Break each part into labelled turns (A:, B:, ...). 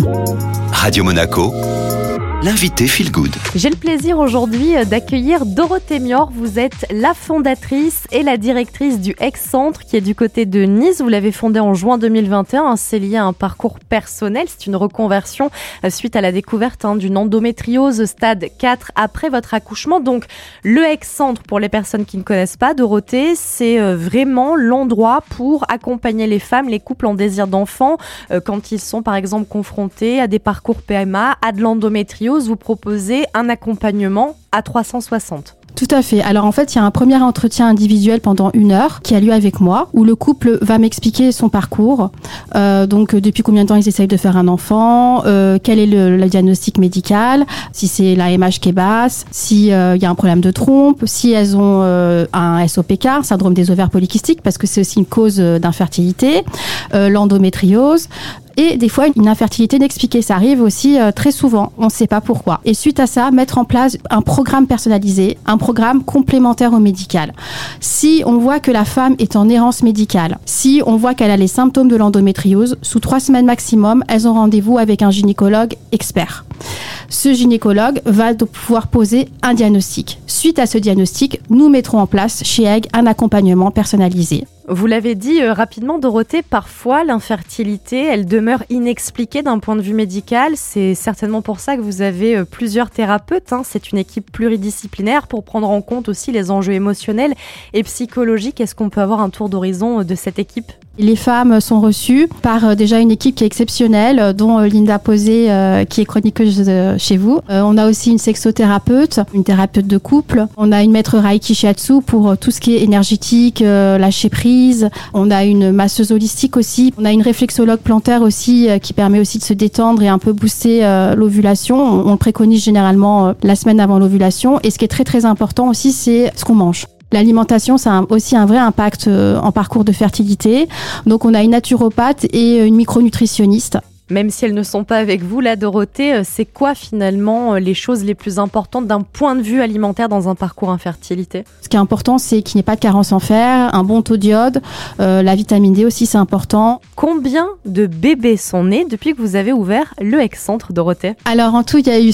A: Radio Monaco, l'invité Feel Good.
B: J'ai le plaisir aujourd'hui d'accueillir Dorothée Mior. Vous êtes la fondatrice et la directrice du Ex-Centre qui est du côté de Nice. Vous l'avez fondé en juin 2021. C'est lié à un parcours personnel. C'est une reconversion suite à la découverte d'une endométriose stade 4 après votre accouchement. Donc le Ex-Centre, pour les personnes qui ne connaissent pas, Dorothée, c'est vraiment l'endroit pour accompagner les femmes, les couples en désir d'enfant quand ils sont par exemple confrontés à des parcours PMA, à de l'endométriose. Vous proposez un accompagnement à 360.
C: Tout à fait. Alors en fait, il y a un premier entretien individuel pendant 1 heure qui a lieu avec moi, où le couple va m'expliquer son parcours. Donc depuis combien de temps ils essayent de faire un enfant, quel est le diagnostic médical, si c'est l'AMH qui est basse, s'il y a un problème de trompe, si elles ont un SOPK, syndrome des ovaires polykystiques, parce que c'est aussi une cause d'infertilité, l'endométriose. Et des fois, une infertilité inexpliquée, ça arrive aussi très souvent. On ne sait pas pourquoi. Et suite à ça, mettre en place un programme personnalisé, un programme complémentaire au médical. Si on voit que la femme est en errance médicale, si on voit qu'elle a les symptômes de l'endométriose, sous 3 semaines maximum, elles ont rendez-vous avec un gynécologue expert. Ce gynécologue va pouvoir poser un diagnostic. Suite à ce diagnostic, nous mettrons en place chez Egg un accompagnement personnalisé.
B: Vous l'avez dit rapidement, Dorothée, parfois l'infertilité, elle demeure inexpliquée d'un point de vue médical. C'est certainement pour ça que vous avez plusieurs thérapeutes. C'est une équipe pluridisciplinaire pour prendre en compte aussi les enjeux émotionnels et psychologiques. Est-ce qu'on peut avoir un tour d'horizon de cette équipe ?
C: Les femmes sont reçues par déjà une équipe qui est exceptionnelle, dont Linda Posé, qui est chroniqueuse chez vous. On a aussi une sexothérapeute, une thérapeute de couple. On a une maître Reiki Shiatsu pour tout ce qui est énergétique, lâcher prise. On a une masseuse holistique aussi. On a une réflexologue plantaire aussi qui permet aussi de se détendre et un peu booster l'ovulation. On le préconise généralement la semaine avant l'ovulation. Et ce qui est très très important aussi, c'est ce qu'on mange. L'alimentation, ça a aussi un vrai impact en parcours de fertilité. Donc, on a une naturopathe et une micronutritionniste.
B: Même si elles ne sont pas avec vous, là, Dorothée, c'est quoi finalement les choses les plus importantes d'un point de vue alimentaire dans un parcours infertilité ?
C: Ce qui est important, c'est qu'il n'y ait pas de carence en fer, un bon taux d'iode, la vitamine D aussi, c'est important.
B: Combien de bébés sont nés depuis que vous avez ouvert le Ex-Centre, Dorothée ?
C: Alors en tout, il y a eu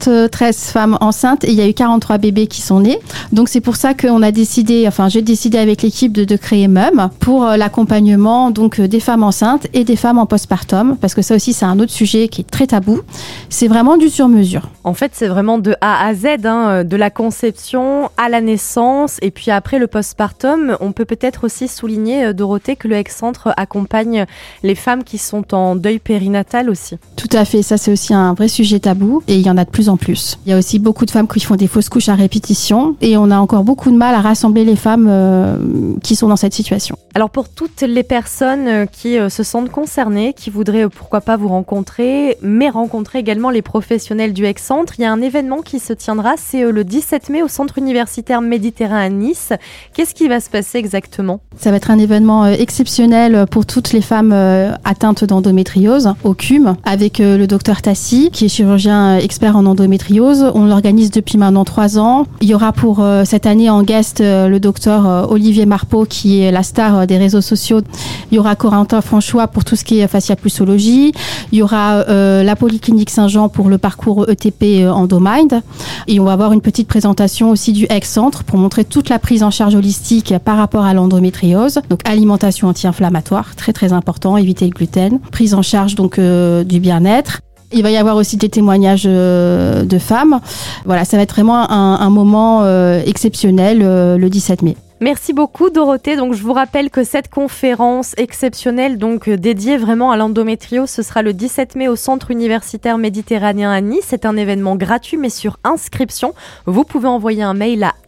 C: 73 femmes enceintes et il y a eu 43 bébés qui sont nés. Donc c'est pour ça qu'on a décidé, j'ai décidé avec l'équipe de créer MUM pour l'accompagnement donc des femmes enceintes et des femmes en postpartum, parce que ça aussi c'est un autre sujet qui est très tabou. C'est vraiment du sur-mesure.
B: En fait, c'est vraiment de A à Z, de la conception à la naissance et puis après le postpartum. On peut peut-être aussi souligner, Dorothée, que le Ex-Centre accompagne les femmes qui sont en deuil périnatal aussi.
C: Tout à fait, ça c'est aussi un vrai sujet tabou et il y en a de plus en plus. Il y a aussi beaucoup de femmes qui font des fausses couches à répétition et on a encore beaucoup de mal à rassembler les femmes qui sont dans cette situation.
B: Alors pour toutes les personnes qui se sentent concernées, qui voudraient pourquoi pas vous rencontrer, mais rencontrer également les professionnels du Ex-Centre, il y a un événement qui se tiendra, c'est le 17 mai au Centre universitaire Méditerranée à Nice. Qu'est-ce qui va se passer exactement ?
C: Ça va être un événement exceptionnel pour toutes les femmes atteintes d'endométriose au CUM, avec le docteur Tassi, qui est chirurgien expert en endométriose. On l'organise depuis maintenant 3 ans. Il y aura pour cette année en guest le docteur Olivier Marpeau, qui est la star des réseaux sociaux. Il y aura Corentin François pour tout ce qui est fasciapulsologie. Il y aura la Polyclinique Saint-Jean pour le parcours ETP EndoMind. Et on va avoir une petite présentation aussi du Ex-Centre pour montrer toute la prise en charge holistique par rapport à l'endométriose. Donc alimentation anti-inflammatoire, très très important, éviter le gluten. Prise en charge donc du bien-être. Il va y avoir aussi des témoignages de femmes. Voilà, ça va être vraiment un moment exceptionnel le 17 mai.
B: Merci beaucoup Dorothée. Donc je vous rappelle que cette conférence exceptionnelle dédiée vraiment à l'endométriose, ce sera le 17 mai au Centre universitaire méditerranéen à Nice. C'est un événement gratuit mais sur inscription. Vous pouvez envoyer un mail à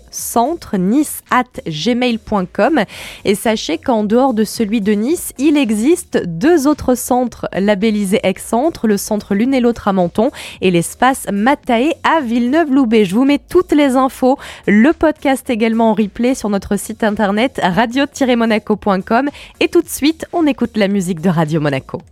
B: eggcentre@gmail.com et sachez qu'en dehors de celui de Nice, il existe 2 autres centres labellisés Ex-Centre, le centre l'une et l'autre à Menton et l'espace Mataé à Villeneuve-Loubet. Je vous mets toutes les infos, le podcast également en replay sur notre site internet radio-monaco.com et tout de suite, on écoute la musique de Radio Monaco.